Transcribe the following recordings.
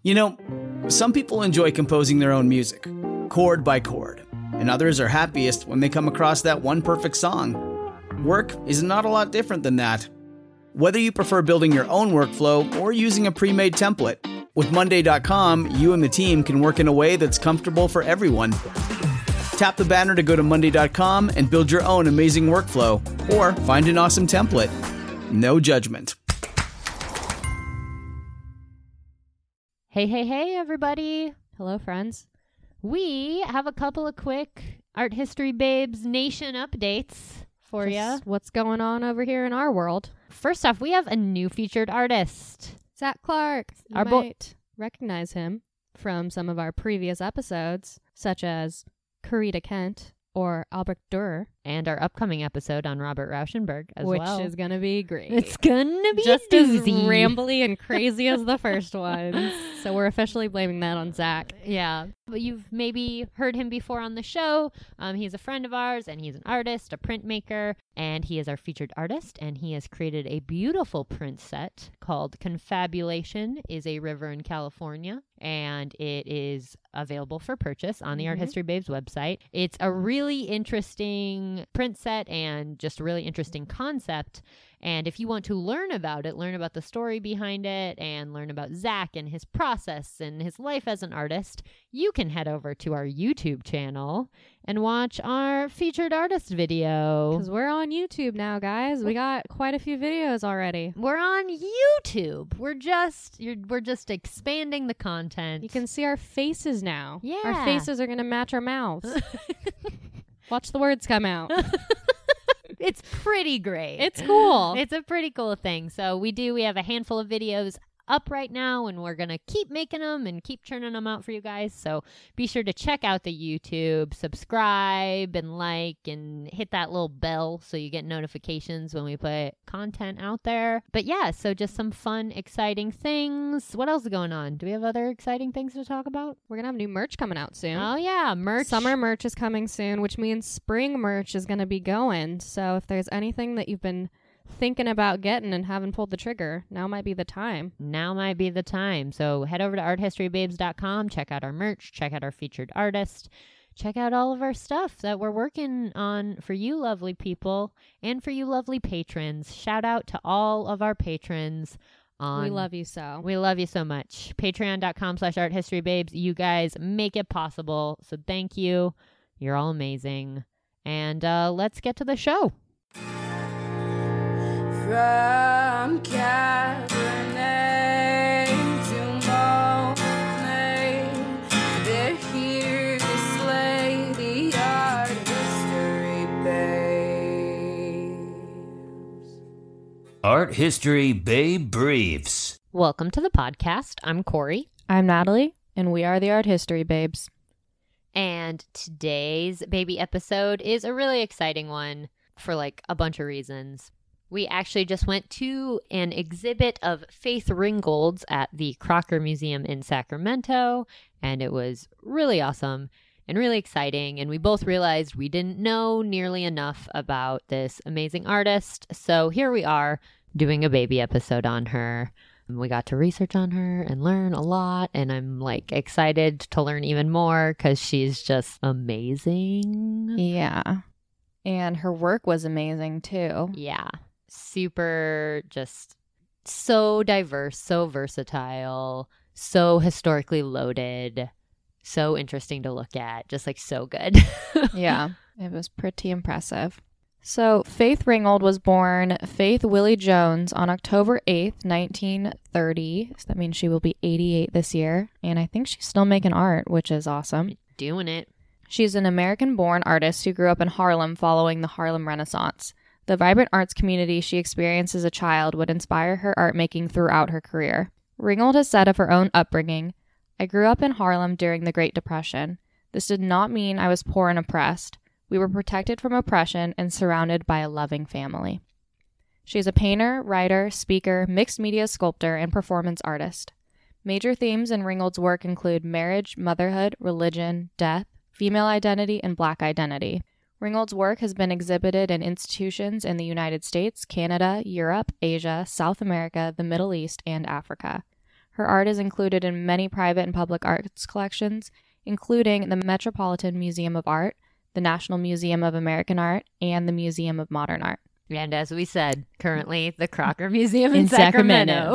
You know, some people enjoy composing their own music, chord by chord, and others are happiest when they come across that one perfect song. Work is not a lot different than that. Whether you prefer building your own workflow or using a pre-made template, with Monday.com, you and the team can work in a way that's comfortable for everyone. Tap the banner to go to Monday.com and build your own amazing workflow, or find an awesome template. No judgment. Hey, everybody. Hello, friends. We have a couple of quick Art History Babes Nation updates for you. What's going on over here in our world? First off, we have a new featured artist. Zach Clark. You might recognize him from some of our previous episodes, such as Corita Kent or Albrecht Dürer. And our upcoming episode on Robert Rauschenberg as well. Which is going to be great. It's going to be just as rambly and crazy as the first one. So we're officially blaming that on Zach. Yeah. But you've maybe heard him before on the show. He's a friend of ours, and he's an artist, a printmaker, and he is our featured artist, and he has created a beautiful print set called Confabulation is a River in California, and it is available for purchase on the Art History Babes website. It's a really interesting print set and just a really interesting concept. And if you want to learn about it, learn about the story behind it, and learn about Zach and his process and his life as an artist, you can head over to our YouTube channel and watch our featured artist video. Because we're on YouTube now, guys. We got quite a few videos already. We're on YouTube. We're just expanding the content. You can see our faces now. Yeah. Our faces are going to match our mouths. Watch the words come out. It's pretty great. It's cool. It's a pretty cool thing. So we have a handful of videos up right now, and we're going to keep making them and keep churning them out for you guys. So be sure to check out the YouTube, subscribe and like, and hit that little bell so you get notifications when we put content out there. But yeah, so just some fun, exciting things. What else is going on? Do we have other exciting things to talk about? We're going to have new merch coming out soon. Oh yeah, merch. Summer merch is coming soon, which means spring merch is going to be going. So if there's anything that you've been thinking about getting and haven't pulled the trigger, now might be the time. Now might be the time. So head over to arthistorybabes.com, check out our merch, check out our featured artist, check out all of our stuff that we're working on for you lovely people and for you lovely patrons. Shout out to all of our patrons. We love you so. We love you so much. Patreon.com/arthistorybabes. You guys make it possible. So thank you. You're all amazing. And let's get to the show. From Cabernet to Monet, they're here to slay the art history babes. Art History Babe Briefs. Welcome to the podcast. I'm Corey. I'm Natalie, and we are the Art History Babes. And today's baby episode is a really exciting one for like a bunch of reasons. We actually just went to an exhibit of Faith Ringgold's at the Crocker Museum in Sacramento, and it was really awesome and really exciting. And we both realized we didn't know nearly enough about this amazing artist. So here we are doing a baby episode on her. We got to research on her and learn a lot, and I'm like excited to learn even more because she's just amazing. Yeah. And her work was amazing too. Yeah. Super, just so diverse, so versatile, so historically loaded, so interesting to look at, just like so good. Yeah, it was pretty impressive. So Faith Ringgold was born Faith Willie Jones on October 8th, 1930. So that means she will be 88 this year. And I think she's still making art, which is awesome. Doing it. She's an American-born artist who grew up in Harlem following the Harlem Renaissance. The vibrant arts community she experienced as a child would inspire her art making throughout her career. Ringgold has said of her own upbringing, "I grew up in Harlem during the Great Depression. This did not mean I was poor and oppressed. We were protected from oppression and surrounded by a loving family." She is a painter, writer, speaker, mixed media sculptor, and performance artist. Major themes in Ringgold's work include marriage, motherhood, religion, death, female identity, and Black identity. Ringgold's work has been exhibited in institutions in the United States, Canada, Europe, Asia, South America, the Middle East, and Africa. Her art is included in many private and public arts collections, including the Metropolitan Museum of Art, the National Museum of American Art, and the Museum of Modern Art. And as we said, currently the Crocker Museum in Sacramento.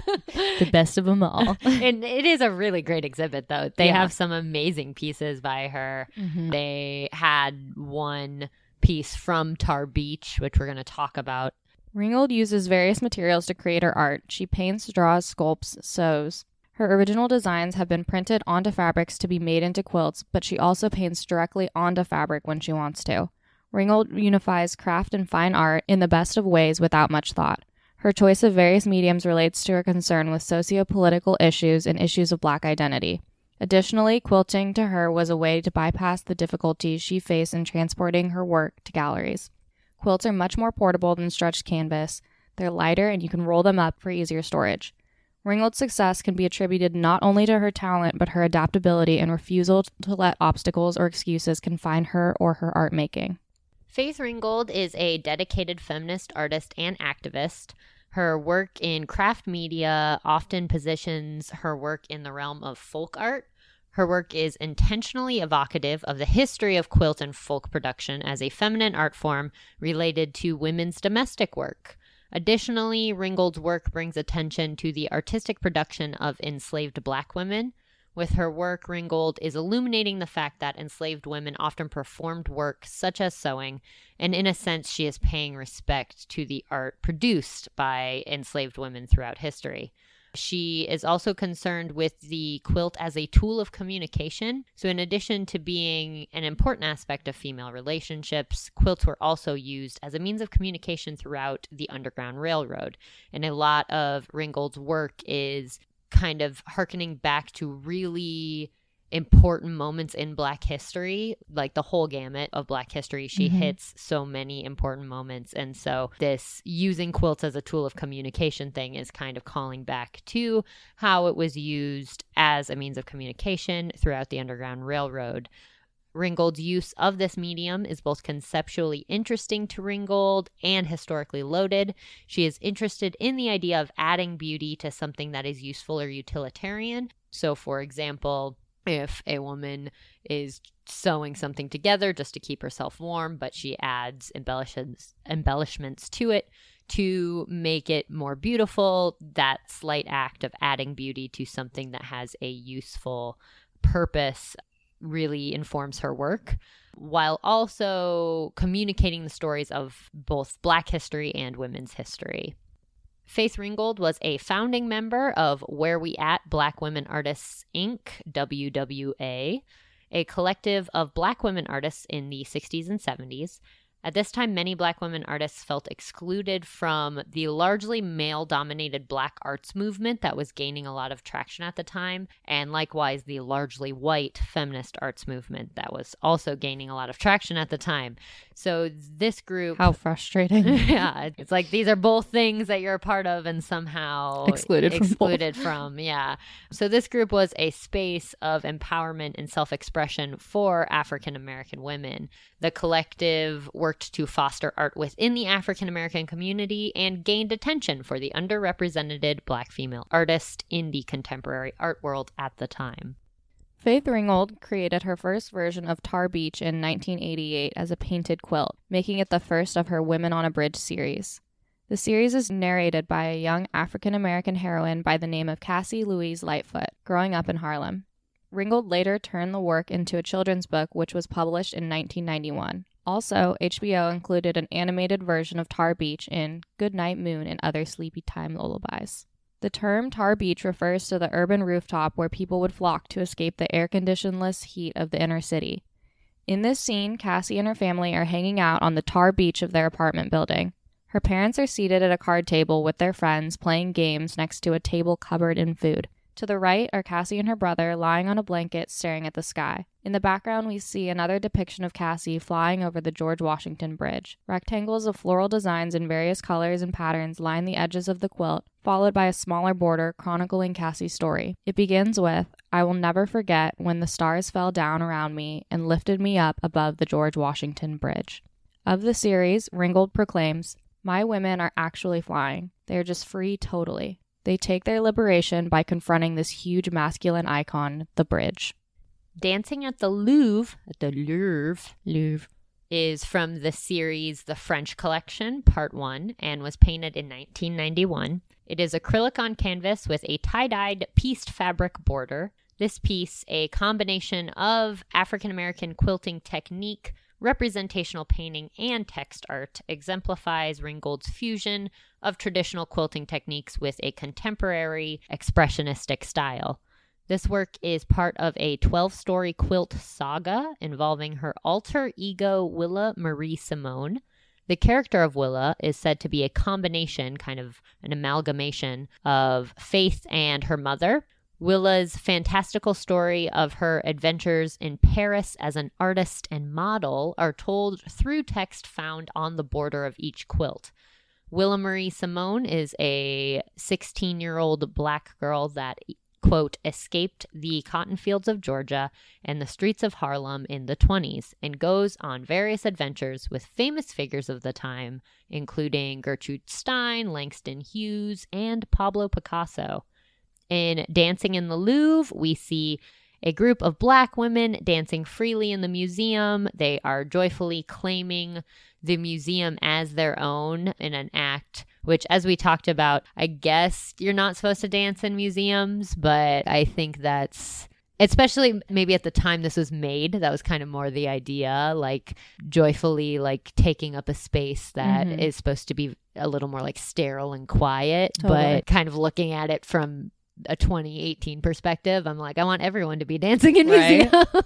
The best of them all. And it is a really great exhibit, though. They Yeah. have some amazing pieces by her. Mhm. They had one piece from Tar Beach, which we're going to talk about. Ringgold uses various materials to create her art. She paints, draws, sculpts, sews. Her original designs have been printed onto fabrics to be made into quilts, but she also paints directly onto fabric when she wants to. Ringgold unifies craft and fine art in the best of ways without much thought. Her choice of various mediums relates to her concern with socio-political issues and issues of Black identity. Additionally, quilting to her was a way to bypass the difficulties she faced in transporting her work to galleries. Quilts are much more portable than stretched canvas. They're lighter and you can roll them up for easier storage. Ringgold's success can be attributed not only to her talent, but her adaptability and refusal to let obstacles or excuses confine her or her art making. Faith Ringgold is a dedicated feminist artist and activist. Her work in craft media often positions her work in the realm of folk art. Her work is intentionally evocative of the history of quilt and folk production as a feminine art form related to women's domestic work. Additionally, Ringgold's work brings attention to the artistic production of enslaved Black women. With her work, Ringgold is illuminating the fact that enslaved women often performed work such as sewing, and in a sense, she is paying respect to the art produced by enslaved women throughout history. She is also concerned with the quilt as a tool of communication. So in addition to being an important aspect of female relationships, quilts were also used as a means of communication throughout the Underground Railroad. And a lot of Ringgold's work is kind of hearkening back to really important moments in Black history, like the whole gamut of Black history. She hits so many important moments. And so this using quilts as a tool of communication thing is kind of calling back to how it was used as a means of communication throughout the Underground Railroad. Ringgold's use of this medium is both conceptually interesting to Ringgold and historically loaded. She is interested in the idea of adding beauty to something that is useful or utilitarian. So, for example, if a woman is sewing something together just to keep herself warm, but she adds embellishments to it to make it more beautiful, that slight act of adding beauty to something that has a useful purpose really informs her work, while also communicating the stories of both Black history and women's history. Faith Ringgold was a founding member of Where We At Black Women Artists, Inc., WWA, a collective of Black women artists in the 60s and 70s. At this time, many Black women artists felt excluded from the largely male-dominated Black arts movement that was gaining a lot of traction at the time, and likewise the largely white feminist arts movement that was also gaining a lot of traction at the time. So this group... How frustrating. Yeah, it's like these are both things that you're a part of and somehow Excluded from, yeah. So this group was a space of empowerment and self-expression for African American women. The collective worked to foster art within the African American community and gained attention for the underrepresented Black female artist in the contemporary art world at the time. Faith Ringgold created her first version of Tar Beach in 1988 as a painted quilt, making it the first of her Women on a Bridge series. The series is narrated by a young African-American heroine by the name of Cassie Louise Lightfoot, growing up in Harlem. Ringgold later turned the work into a children's book, which was published in 1991. Also, HBO included an animated version of Tar Beach in Good Night Moon and Other Sleepy Time Lullabies. The term Tar Beach refers to the urban rooftop where people would flock to escape the air-conditioned-less heat of the inner city. In this scene, Cassie and her family are hanging out on the tar beach of their apartment building. Her parents are seated at a card table with their friends playing games next to a table covered in food. To the right are Cassie and her brother lying on a blanket staring at the sky. In the background, we see another depiction of Cassie flying over the George Washington Bridge. Rectangles of floral designs in various colors and patterns line the edges of the quilt, followed by a smaller border chronicling Cassie's story. It begins with, "I will never forget when the stars fell down around me and lifted me up above the George Washington Bridge." Of the series, Ringgold proclaims, "My women are actually flying. They are just free totally. They take their liberation by confronting this huge masculine icon, the bridge. Dancing at the Louvre, Louvre, is from the series The French Collection, Part 1, and was painted in 1991. It is acrylic on canvas with a tie-dyed pieced fabric border. This piece, a combination of African-American quilting technique, representational painting, and text art, exemplifies Ringgold's fusion of traditional quilting techniques with a contemporary expressionistic style. This work is part of a 12-story quilt saga involving her alter ego, Willa Marie Simone. The character of Willa is said to be a combination, kind of an amalgamation, of Faith and her mother. Willa's fantastical story of her adventures in Paris as an artist and model are told through text found on the border of each quilt. Willa Marie Simone is a 16-year-old black girl that, quote, escaped the cotton fields of Georgia and the streets of Harlem in the 1920s and goes on various adventures with famous figures of the time, including Gertrude Stein, Langston Hughes, and Pablo Picasso. In Dancing in the Louvre, we see a group of black women dancing freely in the museum. They are joyfully claiming the museum as their own in an act, which, as we talked about, I guess you're not supposed to dance in museums, but I think that's, especially maybe at the time this was made, that was kind of more the idea, like joyfully like taking up a space that is supposed to be a little more like sterile and quiet, but kind of looking at it from a 2018 perspective, I'm like, I want everyone to be dancing in museums.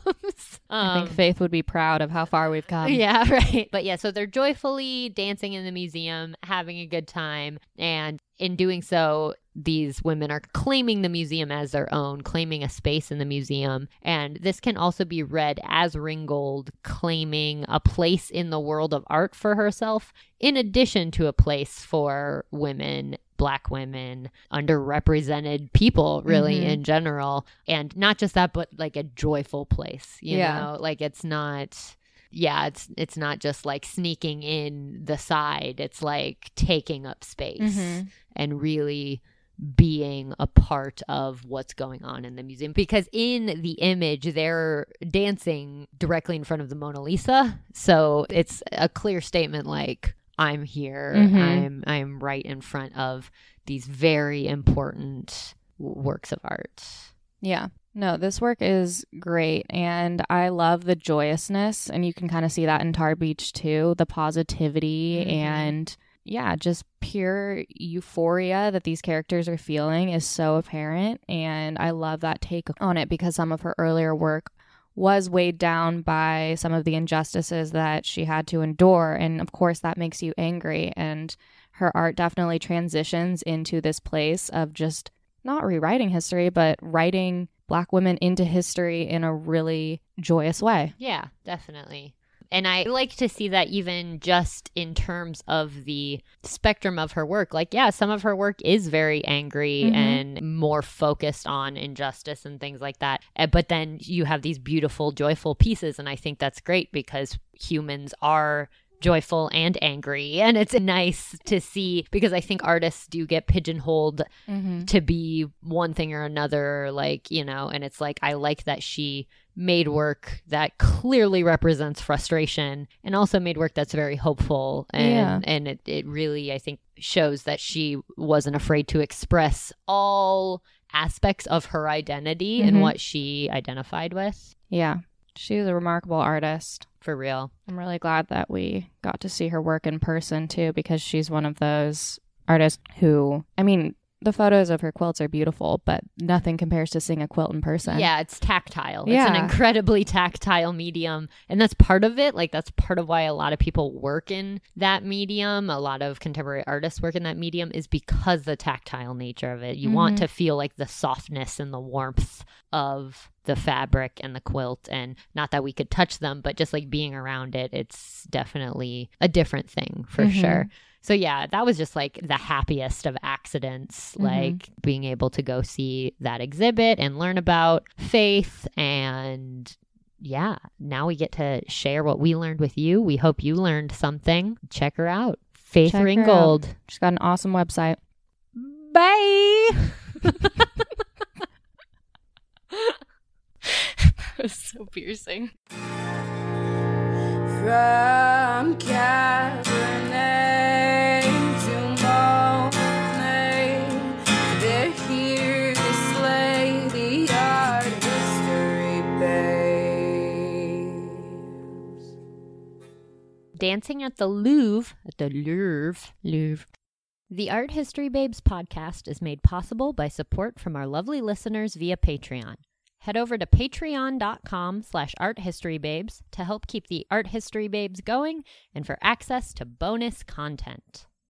I think Faith would be proud of how far we've come. Yeah, right. But yeah, so they're joyfully dancing in the museum, having a good time. And in doing so, these women are claiming the museum as their own, claiming a space in the museum. And this can also be read as Ringgold claiming a place in the world of art for herself, in addition to a place for women, Black women, underrepresented people, really, in general. And not just that, but like a joyful place, you know? Like it's not... Yeah, it's not just like sneaking in the side. It's like taking up space and really being a part of what's going on in the museum. Because in the image, they're dancing directly in front of the Mona Lisa. So it's a clear statement like, I'm here. I'm right in front of these very important works of art. Yeah. No, this work is great, and I love the joyousness, and you can kind of see that in Tar Beach too, the positivity and just pure euphoria that these characters are feeling is so apparent, and I love that take on it because some of her earlier work was weighed down by some of the injustices that she had to endure, and of course that makes you angry, and her art definitely transitions into this place of just not rewriting history, but writing Black women into history in a really joyous way. Yeah, definitely. And I like to see that even just in terms of the spectrum of her work. Like, yeah, some of her work is very angry and more focused on injustice and things like that. But then you have these beautiful, joyful pieces. And I think that's great because humans are joyful and angry, and it's nice to see because I think artists do get pigeonholed to be one thing or another, like, you know, and it's like I like that she made work that clearly represents frustration and also made work that's very hopeful and it really, I think, shows that she wasn't afraid to express all aspects of her identity and what she identified with. Yeah. She's a remarkable artist. For real. I'm really glad that we got to see her work in person, too, because she's one of those artists who, I mean, the photos of her quilts are beautiful, but nothing compares to seeing a quilt in person. Yeah, it's tactile. It's an incredibly tactile medium. And that's part of it. Like, that's part of why a lot of people work in that medium. A lot of contemporary artists work in that medium is because the tactile nature of it. You want to feel like the softness and the warmth of the fabric and the quilt, and not that we could touch them, but just like being around it, it's definitely a different thing for sure. So yeah, that was just like the happiest of accidents, like being able to go see that exhibit and learn about Faith. And yeah, now we get to share what we learned with you. We hope you learned something. Check her out. Faith Ringgold. She's got an awesome website. Bye. That was so piercing. From Cabernet to Monet, they're here to slay the art history babes. Dancing at the Louvre. Louvre. The Art History Babes podcast is made possible by support from our lovely listeners via Patreon. Head over to patreon.com/arthistorybabes to help keep the Art History Babes going and for access to bonus content.